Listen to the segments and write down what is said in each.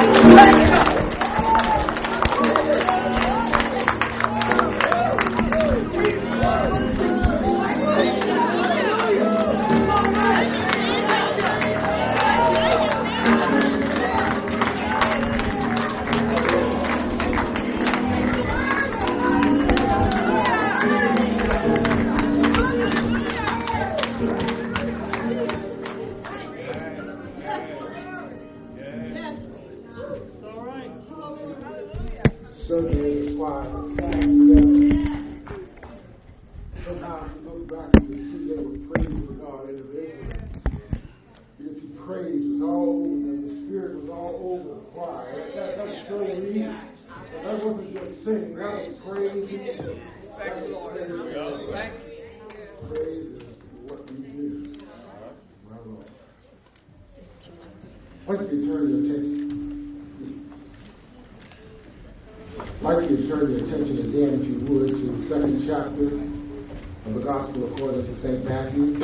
St. Matthew.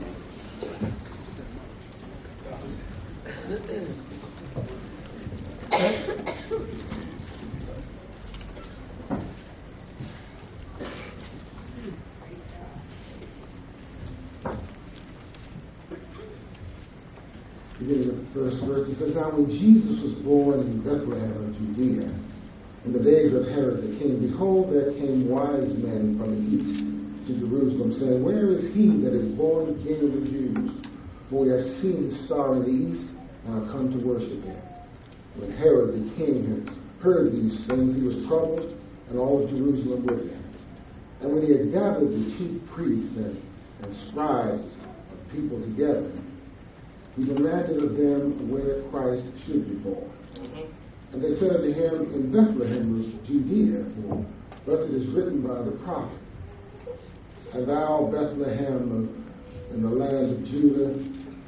Beginning with the first verse, it says, "Now when Jesus was born in Bethlehem of Judea, in the days of Herod the king, behold, there came wise men from the east to Jerusalem, saying, Where is he that is born King of the Jews? For we have seen his star in the east, and are come to worship him. When Herod the king had heard these things, he was troubled, and all of Jerusalem with him. And when he had gathered the chief priests and scribes of people together, he demanded of them where Christ should be born. And they said unto him, In Bethlehem of Judea, for thus it is written by the prophet, And thou, Bethlehem, in the land of Judah,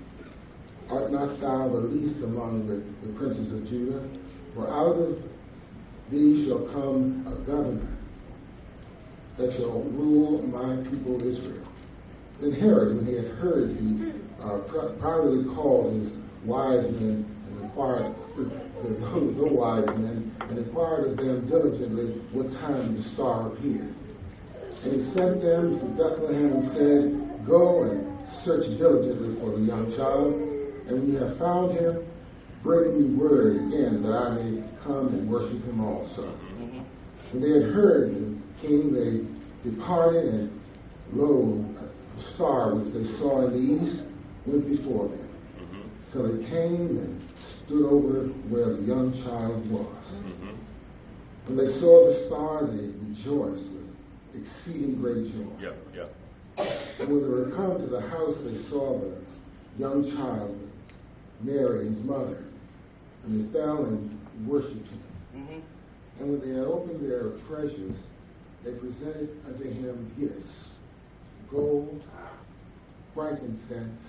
art not thou the least among the princes of Judah? For out of thee shall come a governor that shall rule my people Israel. Then Herod, when he had heard, he privately called his wise men and inquired the wise men and inquired of them diligently what time the star appeared. And he sent them to Bethlehem and said, Go and search diligently for the young child, and when you have found him, bring me word again that I may come and worship him also. When they had heard the king, they departed, and lo, a star which they saw in the east went before them. So they came and stood over where the young child was. When they saw the star, they rejoiced with exceeding great joy. And when they were come to the house, they saw the young child with Mary, his mother, and they fell and worshipped him. And when they had opened their treasures, they presented unto him gifts, gold, frankincense,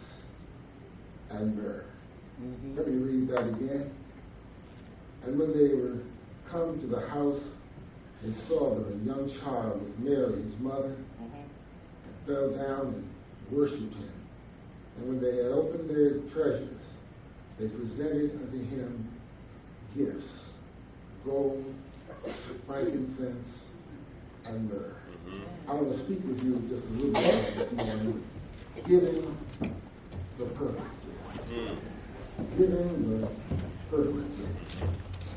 and myrrh. Let me read that again. And when they were come to the house, they saw the young child with Mary, his mother, and fell down and worshipped him. And when they had opened their treasures, they presented unto him gifts, gold, frankincense, and myrrh. I want to speak with you just a little bit this morning. Giving the perfect gift. Giving the perfect gift.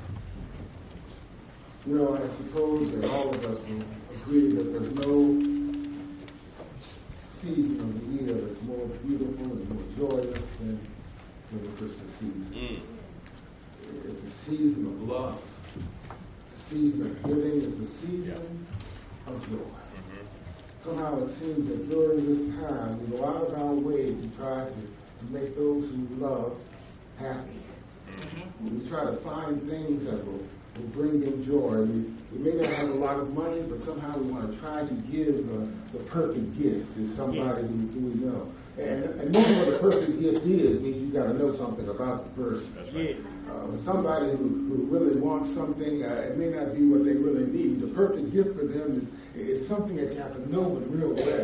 You know, I suppose that all of us will agree that there's no season of the year that's more beautiful and more joyous than the Christmas season. It's a season of love. It's a season of giving. It's a season of joy. Somehow it seems that during this time we go out of our way to try to make those who love happy. We try to find things that will bring them joy. We may not have a lot of money, but somehow we want to try to give the perfect gift to somebody who we know. And knowing what the perfect gift is means you've got to know something about the person. That's right. Somebody who really wants something, it may not be what they really need. The perfect gift for them is something that you have to know them real well.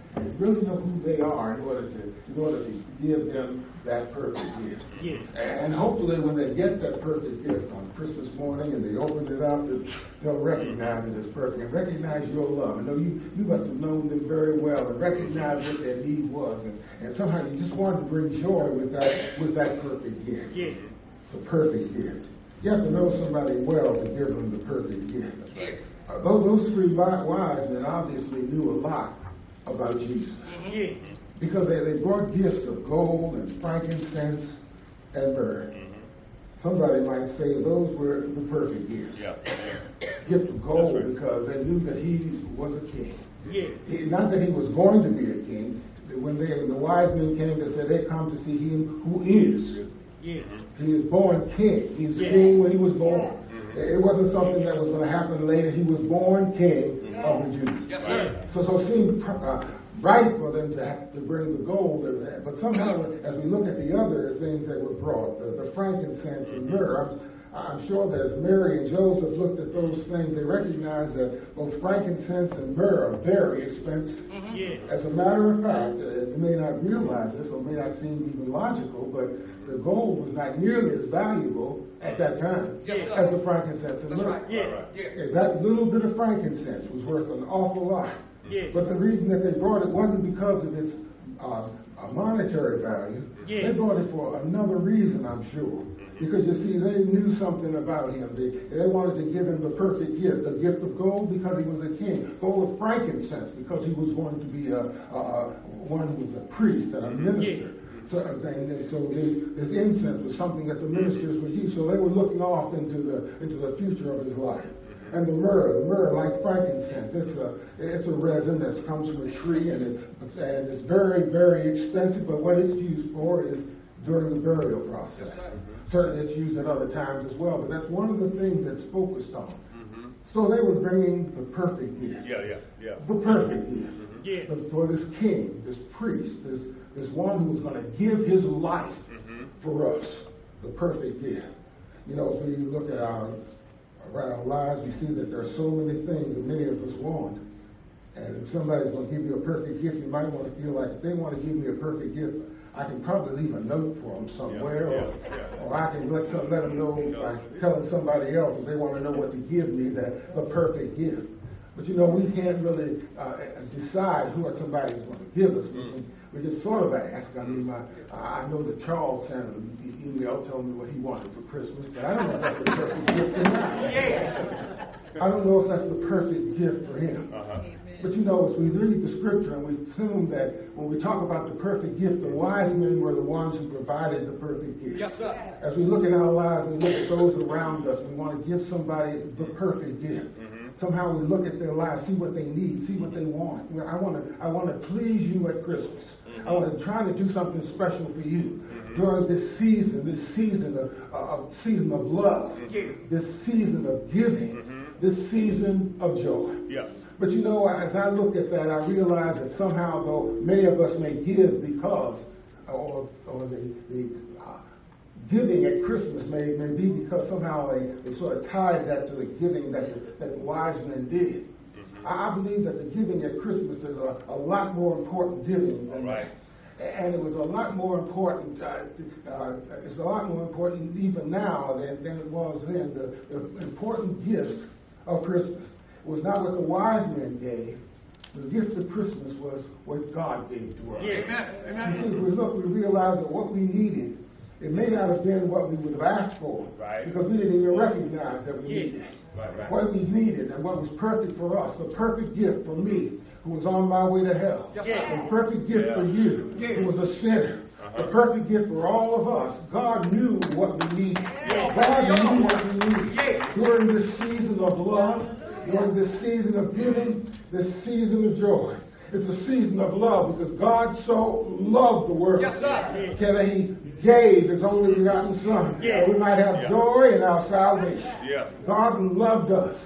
and really know who they are in order to give them that perfect gift. Yes. And hopefully when they get that perfect gift on Christmas morning and they open it up, they'll recognize it as perfect and recognize your love. I know you must have known them very well and recognize what their need was. And somehow you just wanted to bring joy with that perfect gift. Yes. The perfect gift. You have to know somebody well to give them the perfect gift. Yes. Those three wise men obviously knew a lot about Jesus. Yes. Because they brought gifts of gold and frankincense and myrrh. Somebody might say those were the perfect gifts. Yeah. Gift of gold Right. because they knew that he was a king. Yes. Not that he was going to be a king. When the wise men came, they said they come to see him who is. Yes. He was born king. He was king when he was born. It wasn't something that was going to happen later. He was born king of the Jews. Yes. So it seemed right for them to have to bring the gold. But somehow, as we look at the other things that were brought, the frankincense and myrrh, I'm sure that as Mary and Joseph looked at those things, they recognized that both frankincense and myrrh are very expensive. Yes. As a matter of fact, you may not realize this or may not seem even logical, but the gold was not nearly as valuable at that time as the frankincense and myrrh. Yes. That little bit of frankincense was worth an awful lot. Yes. But the reason that they brought it wasn't because of its monetary value. Yes. They brought it for another reason, I'm sure. Because you see, they knew something about him. They wanted to give him the perfect gift, the gift of gold because he was a king, gold of frankincense because he was going to be one who was a priest and a minister. So this incense was something that the ministers would use. So they were looking off into the future of his life. And the myrrh, like frankincense, it's a resin that comes from a tree, and it's very, very expensive. But what it's used for is during the burial process. Certainly, it's used at other times as well. But that's one of the things that's focused on. So they were bringing the perfect gift. The perfect gift for this king, this priest, this one who was going to give his life for us. The perfect gift. You know, as we look at our lives, we see that there are so many things that many of us want. And if somebody's going to give you a perfect gift, you might want to feel like if they want to give me a perfect gift, I can probably leave a note for them somewhere, or I can let them know by telling somebody else if they want to know what to give me, the perfect gift. But you know, we can't really decide who somebody's going to give us. We just sort of ask. I mean, I know that Charles sent an email telling me what he wanted for Christmas, but I don't know if that's the perfect gift for him. I don't know if that's the perfect gift for him. But you know, as we read the scripture and we assume that when we talk about the perfect gift, the wise men were the ones who provided the perfect gift. Yes, sir. As we look at our lives, we look at those around us, we want to give somebody the perfect gift. Somehow we look at their lives, see what they need, see what they want. I want to please you at Christmas. I want to try to do something special for you during this season of love, this season of giving, this season of joy. But you know, as I look at that, I realize that somehow, though many of us may give because, or the giving at Christmas may be because somehow they sort of tied that to the giving that the wise men did. I believe that the giving at Christmas is a lot more important giving than that. And it was a lot more important. It's a lot more important even now than it was then. The important gifts of Christmas was not what the wise men gave. The gift of Christmas was what God gave to us. Amen. You see, if we look, we realize that what we needed, it may not have been what we would have asked for, because we didn't even recognize that we needed it. What we needed and what was perfect for us, the perfect gift for me, who was on my way to hell, the perfect gift for you, who was a sinner, the perfect gift for all of us. God knew what we needed. God knew what we needed during this season of love, during this season of giving, this season of joy. It's a season of love because God so loved the world that He gave His only begotten Son, that we might have joy in our salvation. God loved us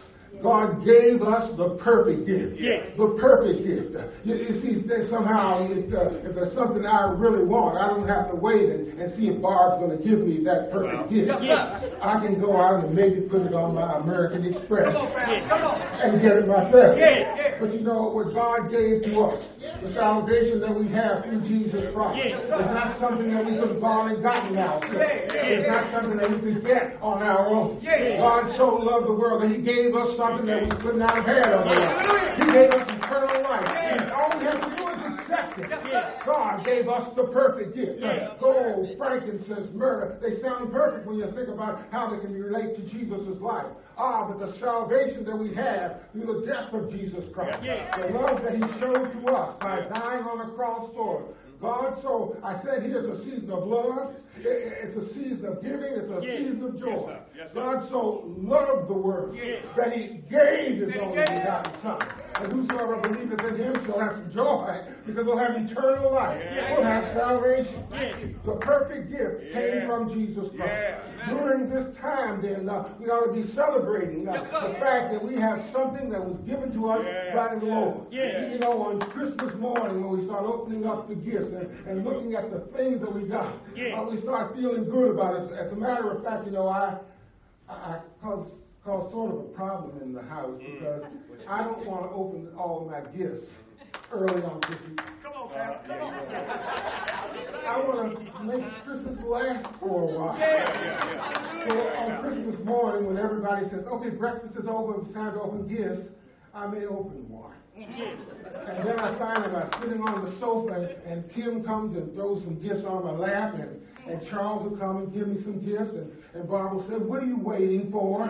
God gave us the perfect gift. Yeah. The perfect gift. You see, somehow, if there's something I really want, I don't have to wait and see if Barb's going to give me that perfect gift. Yeah. I can go out and maybe put it on my American Express Come on. and get it myself. Yeah. But you know what God gave to us, the salvation that we have through Jesus Christ, it's not something that we could have gone and gotten ourselves. It's not something that we could get on our own. God so loved the world that He gave us something that we could not have had otherwise. He gave us eternal life. And all we have to do is accept it. God gave us the perfect gift. Gold, frankincense, myrrh, they sound perfect when you think about how they can relate to Jesus' life. But the salvation that we have through the death of Jesus Christ, the love that He showed to us by dying on the cross for us. God, so I said here's a season of love. It's a season of giving. It's a season of joy. God so loved the world that He gave His only begotten Son. And whosoever believeth in Him shall have some joy, because we'll have eternal life. We'll have salvation. The perfect gift came from Jesus Christ. During this time, then, we ought to be celebrating the fact that we have something that was given to us by the Lord. You know, on Christmas morning, when we start opening up the gifts and looking at the things that we got, we start feeling good about it. As a matter of fact, you know, I cause sort of a problem in the house because I don't want to open all of my gifts early on Christmas. Come on, Pastor. Come on. I want to make Christmas last for a while. So on Christmas morning, when everybody says, okay, breakfast is over, it's time to open gifts, I may open one. And then I find that I'm sitting on the sofa, and Kim comes and throws some gifts on my lap, and Charles will come and give me some gifts, and Barb will say, what are you waiting for?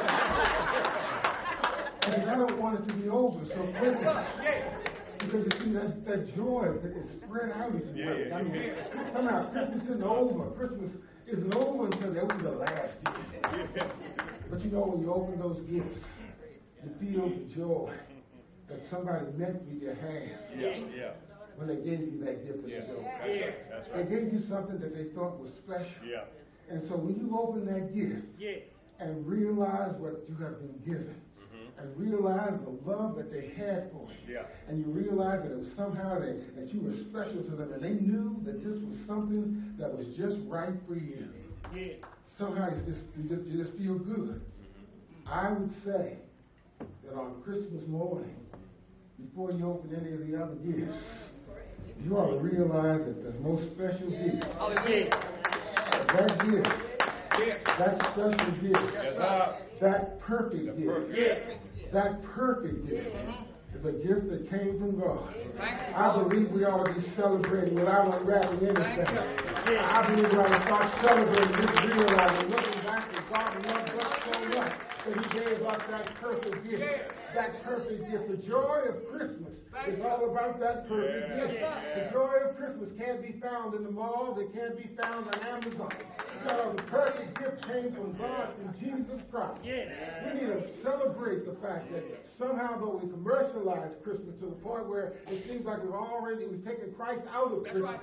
Because I don't want it to be over so quickly. Because you see, that joy is spread out as you wait. I mean, somehow Christmas isn't over. Christmas isn't over until they open the last gift. But you know, when you open those gifts, you feel the joy that somebody meant for you to have when they gave you that gift of joy. That's right. They gave you something that they thought was special. And so when you open that gift and realize what you have been given, and realize the love that they had for you, and you realize that it was somehow that you were special to them, and they knew that this was something that was just right for you. Somehow you just feel good. I would say that on Christmas morning, before you open any of the other gifts, you ought to realize that the most special gift, that gift, that special gift, that perfect gift, that perfect gift is a gift that came from God. I believe we ought to be celebrating without unwrapping anything. I believe we ought to start celebrating this realizing, looking back that God loved us so much that He gave us that perfect gift. That perfect gift. The joy of Christmas is all about that perfect gift. The joy of Christmas can't be found in the malls. It can't be found on Amazon. The perfect gift came from God, from Jesus Christ. We need to celebrate the fact that somehow, though we commercialize Christmas to the point where it seems like we've taken Christ out of Christmas.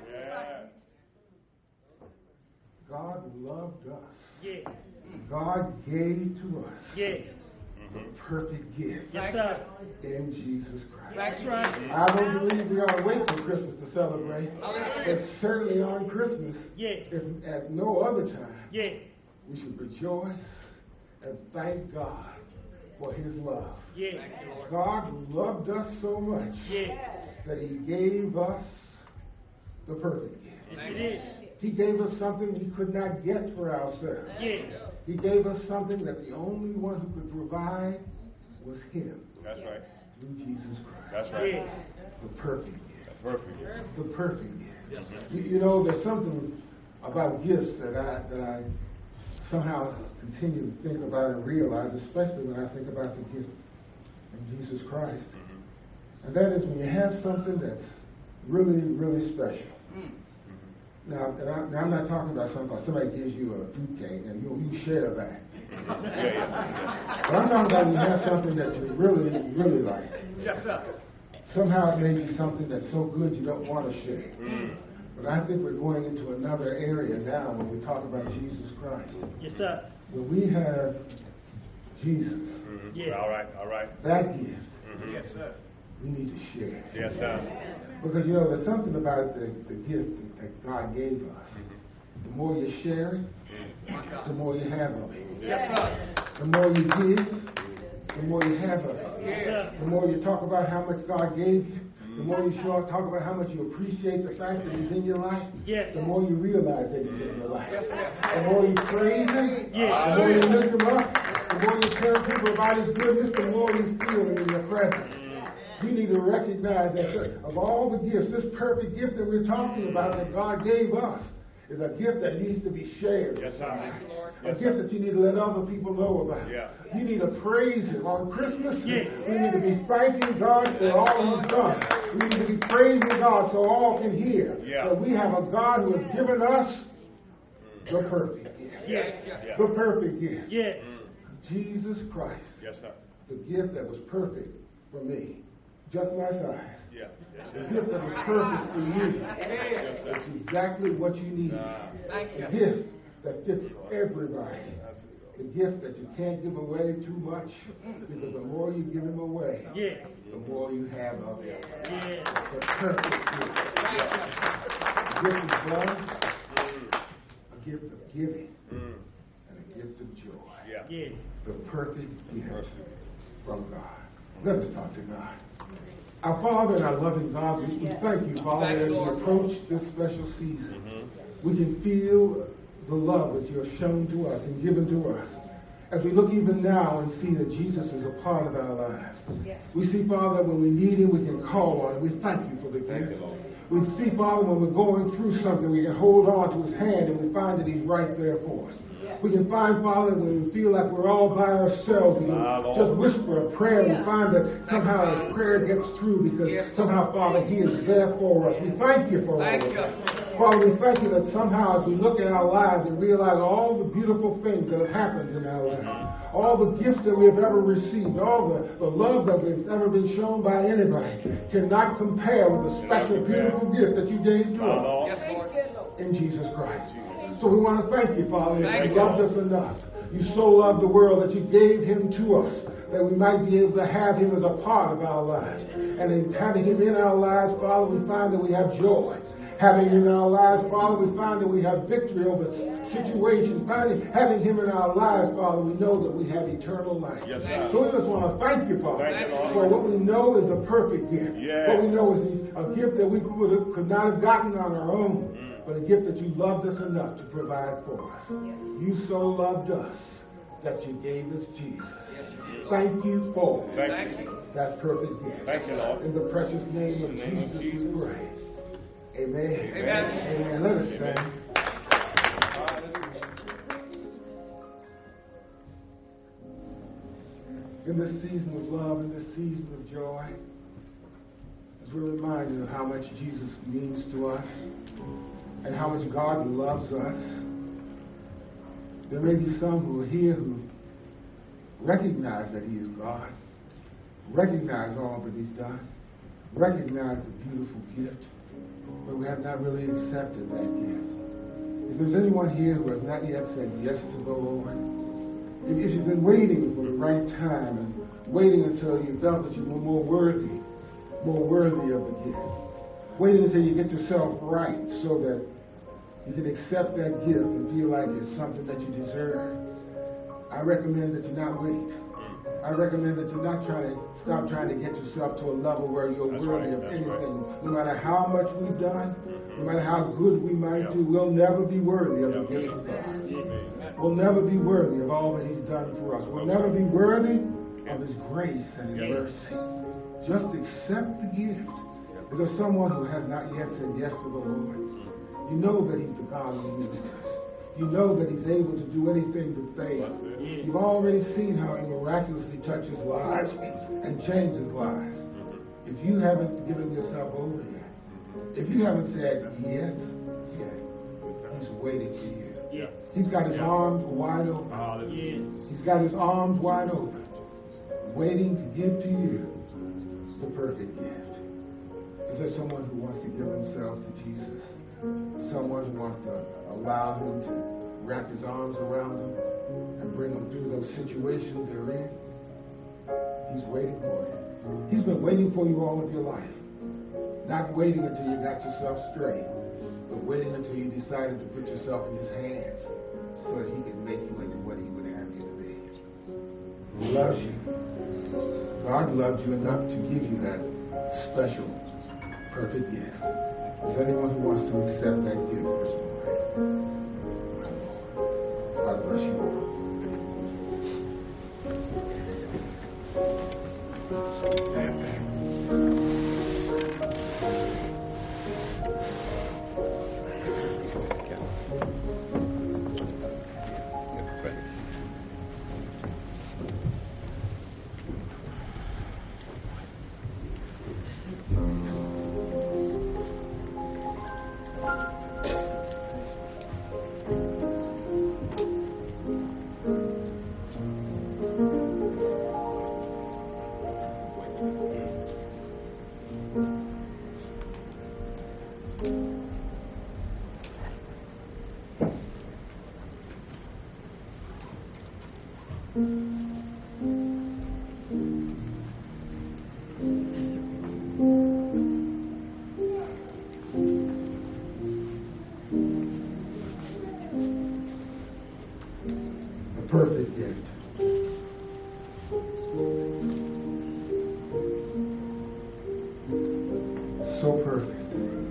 God loved us. God gave to us the perfect gift in Jesus Christ. That's right. I don't believe we ought to wait for Christmas to celebrate. But certainly on Christmas, if at no other time, we should rejoice and thank God for His love. God loved us so much that He gave us the perfect gift. He gave us something we could not get for ourselves. He gave us something that the only one who could provide was Him. That's right. Through Jesus Christ. That's right. The perfect gift. The perfect gift. The perfect gift. You know, there's something about gifts that I somehow continue to think about and realize, especially when I think about the gift of Jesus Christ. And that is when you have something that's really, really special. Now, I'm not talking about somebody gives you a fruitcake and you share that. But I'm talking about when you have something that you really, really like. Yes, sir. Somehow it may be something that's so good you don't want to share. But I think we're going into another area now when we talk about Jesus Christ. Yes, sir. When we have Jesus. Yeah. All right. That gift, Yes, sir. we need to share. Yes, sir. Because, you know, there's something about the gift that God gave us. The more you share it, the more you have of it. Yes, sir. The more you give, the more you have of it. Yes. The more you talk about how much God gave you, the more you talk about how much you appreciate the fact that He's in your life, the more you realize that He's in your life. The more you praise Him, the more you lift Him up, the more you tell people about His goodness, the more you feel Him in your presence. We need to recognize that of all the gifts, this perfect gift that we're talking about that God gave us is a gift that needs to be shared. Yes, sir. A gift that you need to let other people know about. Yeah. You need to praise Him. On Christmas, we need to be thanking God for all He's done. We need to be praising God so all can hear that we have a God who has given us the perfect gift. The perfect gift. Jesus Christ. Yes, sir. The gift that was perfect for me. Just my size. Yeah. Yes, The sir. gift that was perfect for you. Yes, sir. It's exactly what you need. The gift that fits everybody. The gift that you can't give away too much, because the more you give Him away, the more you have of it. The perfect gift. A gift of love, a gift of giving, and a gift of joy. The perfect gift from God. Let us talk to God. Our Father and our loving God, we thank you, Father, as we approach this special season. We can feel the love that you have shown to us and given to us. As we look even now and see that Jesus is a part of our lives. We see, Father, when we need Him, we can call on Him. We thank you for the gift. We see, Father, when we're going through something, we can hold on to His hand and we find that He's right there for us. We can find, Father, when we feel like we're all by ourselves, we can just whisper a prayer and we find that somehow His prayer gets through because somehow, Father, He is there for us. We thank you for all of that. Father, we thank you that somehow as we look at our lives and realize all the beautiful things that have happened in our lives, all the gifts that we have ever received, all the love that we've ever been shown by anybody cannot compare with the special, beautiful gift that you gave to us in Jesus Christ. So we want to thank you, Father, that you loved us enough. You so loved the world that you gave Him to us, that we might be able to have Him as a part of our lives. And in having Him in our lives, Father, we find that we have joy. Having Him in our lives, Father, we find that we have victory over situations. Having Him in our lives, Father, we know that we have eternal life. So we just want to thank you, Father, for what we know is a perfect gift. What we know is a gift that we could not have gotten on our own, but a gift that you loved us enough to provide for us. You so loved us that you gave us Jesus. Thank you for that perfect gift. Thank you, Lord. In the precious name of Jesus we pray. Amen. Amen. Let us stand. In this season of love, in this season of joy, as we're reminded of how much Jesus means to us and how much God loves us, there may be some who are here who recognize that He is God, recognize all that He's done, recognize the beautiful gift, but we have not really accepted that gift. If there's anyone here who has not yet said yes to the Lord, if you've been waiting for the right time and waiting until you felt that you were more worthy of the gift, waiting until you get yourself right so that you can accept that gift and feel like it's something that you deserve, I recommend that you not wait. I recommend that you not stop trying to get yourself to a level where you're worthy of anything. No matter how much we've done, no matter how good we might do, we'll never be worthy of the gift of God. We'll never be worthy of all that He's done for us. We'll never be worthy of His grace and His mercy. Just accept the gift. If there's someone who has not yet said yes to the Lord, you know that He's the God who uses us. You know that He's able to do anything but fail. You've already seen how He miraculously touches lives and changes lives. If you haven't given yourself over yet, if you haven't said yes yet, He's waiting for you. He's got His arms wide open. He's got His arms wide open, waiting to give to you the perfect gift. Is there someone who wants to give themselves to Jesus? Someone who wants to allow Him to wrap His arms around them and bring them through those situations they're in, He's waiting for you. He's been waiting for you all of your life. Not waiting until you got yourself straight, but waiting until you decided to put yourself in His hands so that He can make you into what He would have you to be. He loves you. God loves you enough to give you that special, perfect gift. Is there anyone who wants to accept that gift this morning? God bless you all. Perfect gift. So perfect.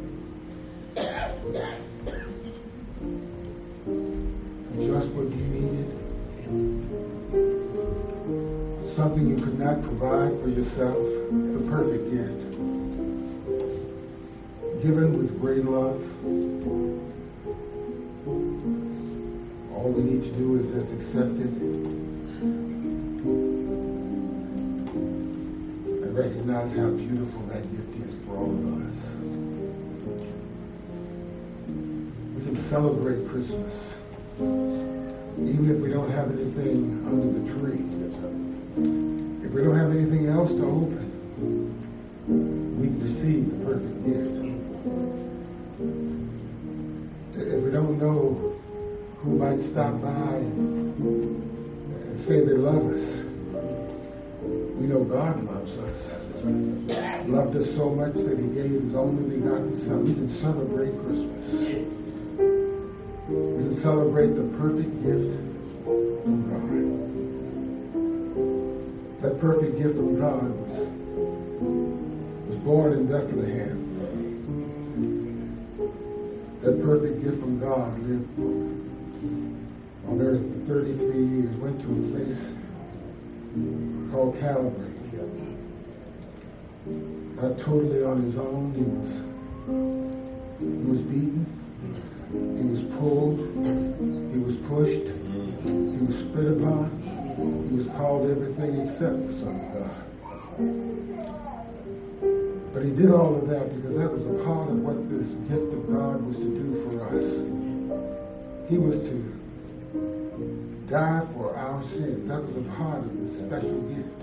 Just what you needed. Something you could not provide for yourself. The perfect gift. Given with great love. All we need to do is just accept it and recognize how beautiful that gift is for all of us. We can celebrate Christmas even if we don't have anything under the tree. If we don't have anything else to open, we receive the perfect gift. If we don't know who might stop by and say they love us, we know God loves us. Loved us so much that He gave His only begotten Son. We can celebrate Christmas. We can celebrate the perfect gift from God. That perfect gift from God was born in Bethlehem. That perfect gift from God lived on earth for 33 years, went to a place called Calvary. Not totally on His own. He was beaten. He was pulled. He was pushed. He was spit upon. He was called everything except the Son of God. But He did all of that because that was a part of what this gift of God was to do for us. He was to die for our sins. That was a part of this special gift.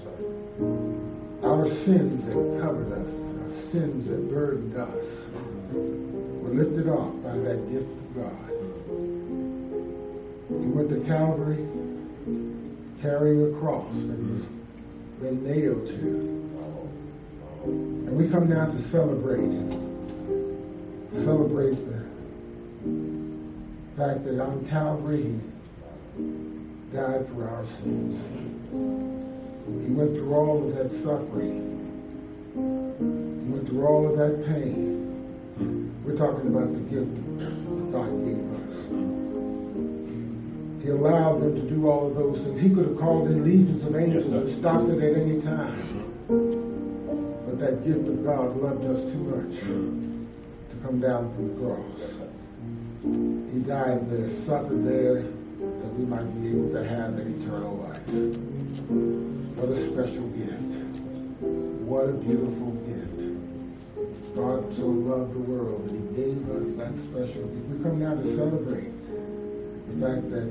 Our sins that covered us, our sins that burdened us, were lifted off by that gift of God. He went to Calvary carrying a cross that was been nailed to. And we come now to celebrate the fact that on Calvary He died for our sins. He went through all of that suffering. He went through all of that pain. We're talking about the gift that God gave us. He allowed them to do all of those things. He could have called in legions of angels and stopped it at any time. But that gift of God loved us too much to come down from the cross. He died there, suffered there, that we might be able to have an eternal life. What a special gift. What a beautiful gift. God so loved the world that He gave us that special gift. We come now to celebrate the fact that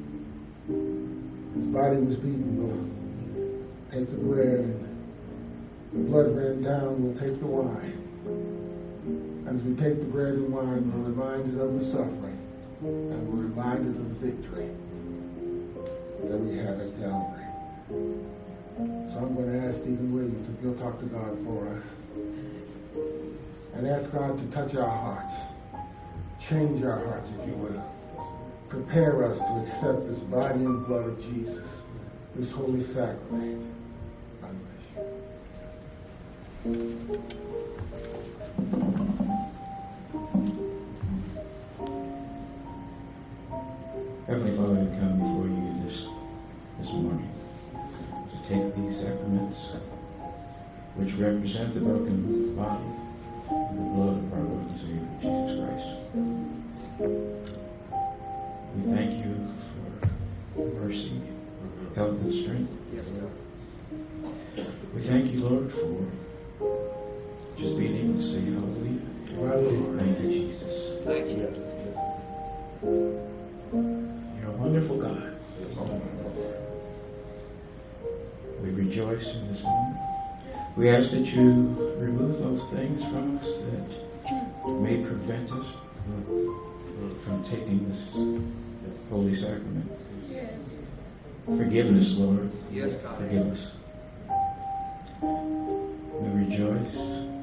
His body was beaten. We'll take the bread, and the blood ran down. We'll take the wine. As we take the bread and wine, we're reminded of the suffering, and we're reminded of the victory that we have at Calvary. So I'm going to ask Stephen Williams if he'll talk to God for us. And ask God to touch our hearts. Change our hearts, if you will. Prepare us to accept this body and blood of Jesus, this holy sacrament. God bless you. Heavenly Father, we come before you this morning to take these sacraments, which represent the broken body and the blood of our Lord and Savior, Jesus Christ. We thank you for mercy, health, and strength. Yes, God. We thank you, Lord, for just being able to say hallelujah. Hallelujah. Thank you, Jesus. Thank you. You're a wonderful God. We rejoice in this moment. We ask that you remove those things from us that may prevent us from taking this holy sacrament. Yes. Forgiveness, Lord. Yes, God. Forgive us. We rejoice.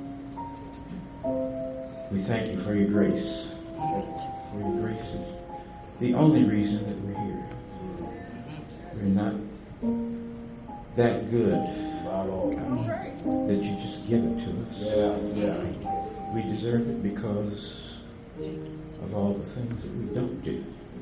We thank you for your grace. For your grace is the only reason that we're here. We're not that good that you just give it to us. Yeah. We deserve it because of all the things that we don't do.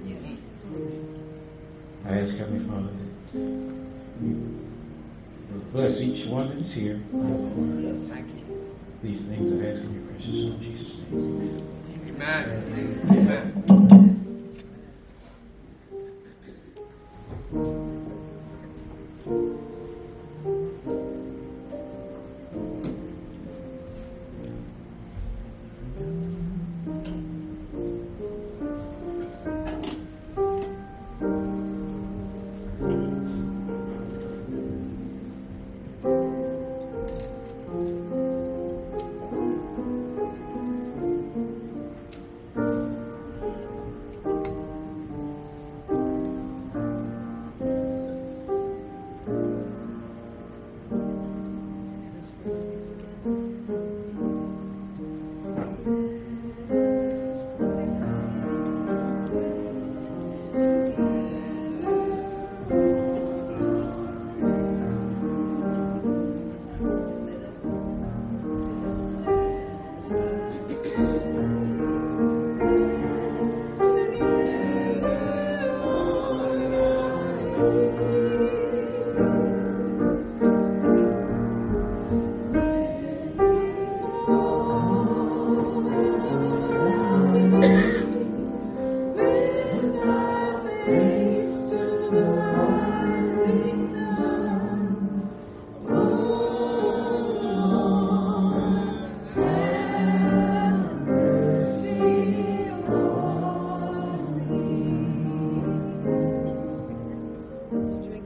I ask Heavenly Father that you bless each one that is here. Thank you. These things I ask in your precious Son, Jesus' name. Amen. Amen. Drink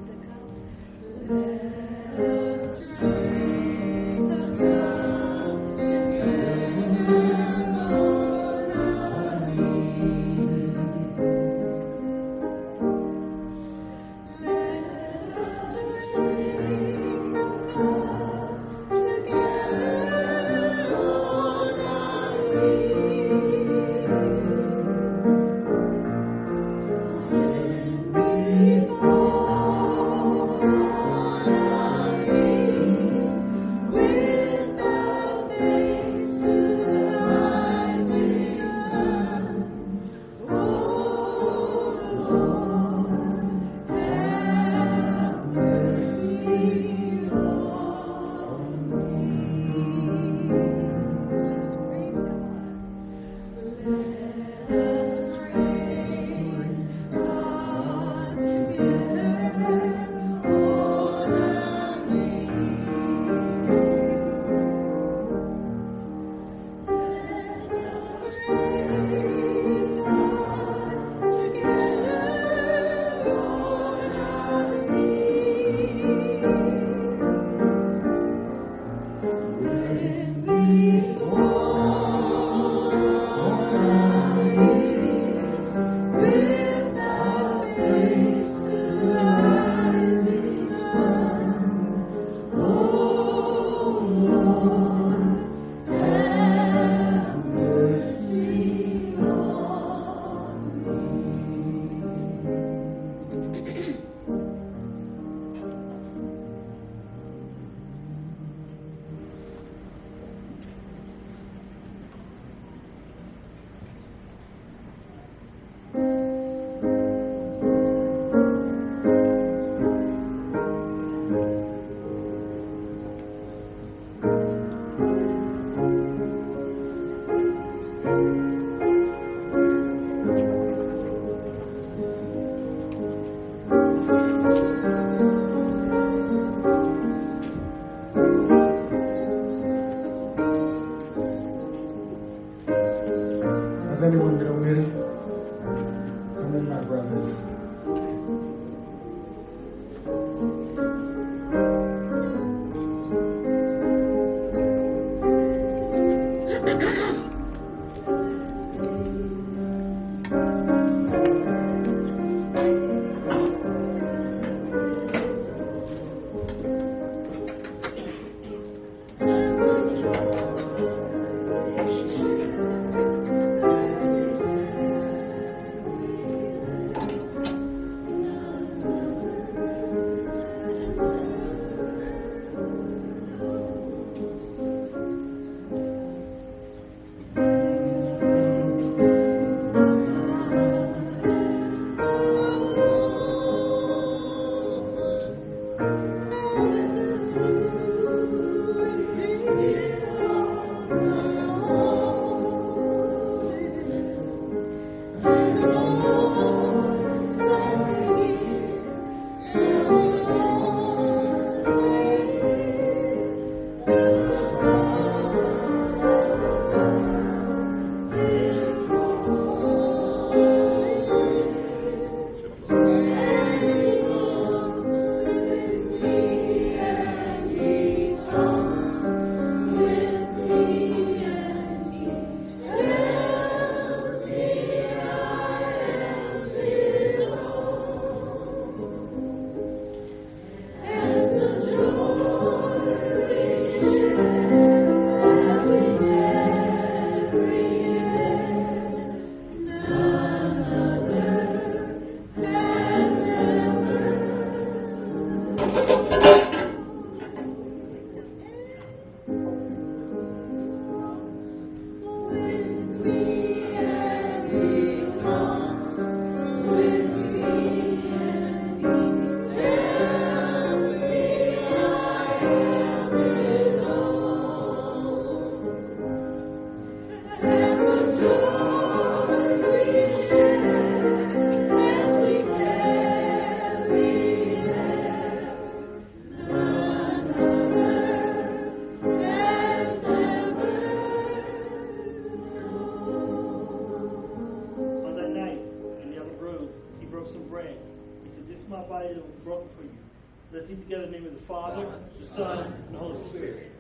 and broken for you. Let's eat together in the name of the Father, the Son, and the Holy Spirit.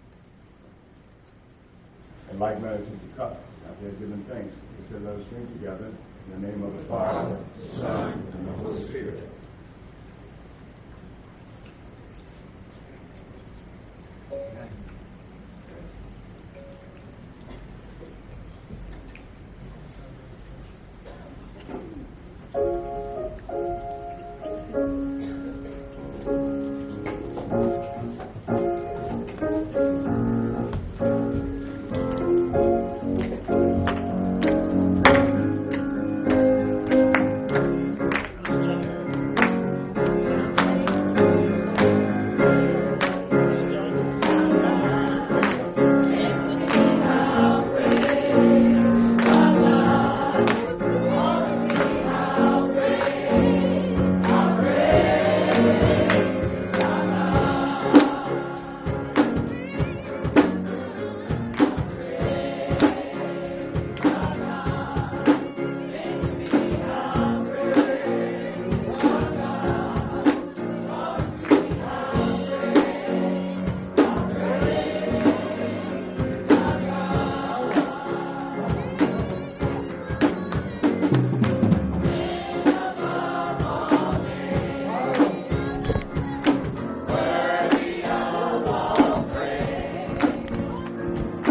And like manner took the cup, after they had given thanks, they said, let us drink together in the name of the Father, the Son, and the Holy Spirit.